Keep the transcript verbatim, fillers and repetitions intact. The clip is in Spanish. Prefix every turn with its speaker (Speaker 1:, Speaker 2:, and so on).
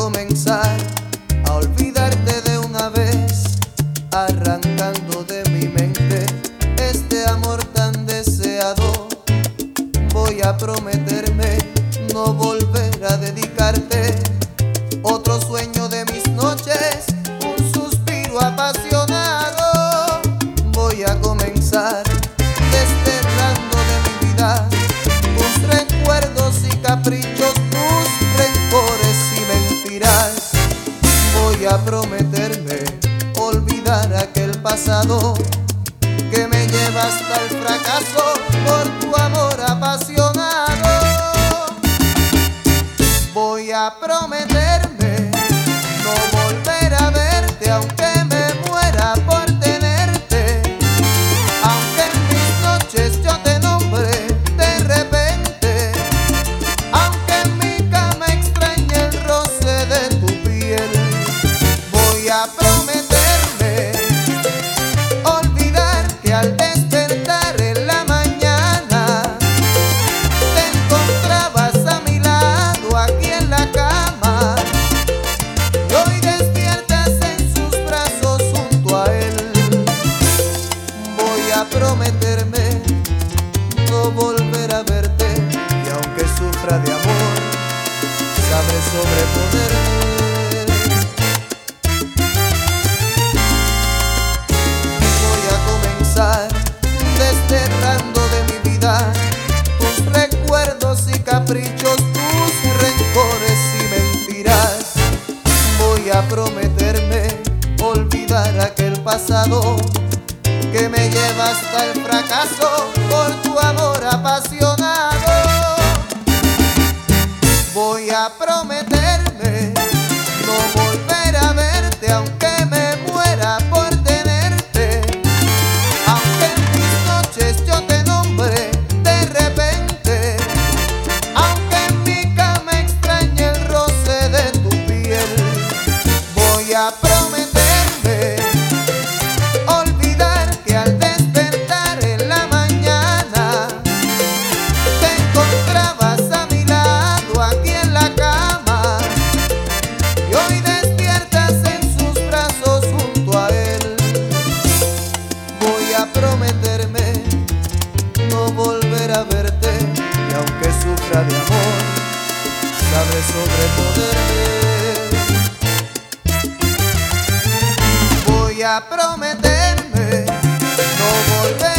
Speaker 1: comenzar a olvidarte de una vez, arrancando de mi mente este amor tan deseado. Voy a prometerme no volver a dedicarte otro sueño de mis noches, un suspiro apasionado. Voy a comenzar desterrando de mi vida tus recuerdos y caprichos, tus rencores y mentiras. Voy a prometerme olvidar aquel pasado que me lleva hasta el fracaso por tu amor apasionado. Voy a prometerme no volver a verte, aunque me muera por tenerte, aunque en mis noches yo te nombre de repente, aunque en mi cama extrañe el roce de tu piel. Voy a prometerme olvidar que al despertar en la mañana te encontrabas a mi lado aquí en la cama, y hoy despiertas en sus brazos junto a él. Voy a prometerme no volver a verte, y aunque sufra de amor, sabré sobreponerme. Desterrando de mi vida tus recuerdos y caprichos, tus rencores y mentiras. Voy a prometerme olvidar aquel pasado que me lleva hasta el fracaso por tu amor apasionado. Voy a prometerme no volver a verte, aunque me muera por tenerte, aunque en mis noches yo te nombre de repente, aunque en mi cama extrañe el roce de tu piel. Voy a prometerme olvidar que al despertar en la mañana te encontrabas a mi lado aquí en la cama, y hoy despiertas en sus brazos junto a él. Voy a prometerme no volver a verte, y aunque sufra de amor, sabré sobreponerme. Voy a prometerme no volver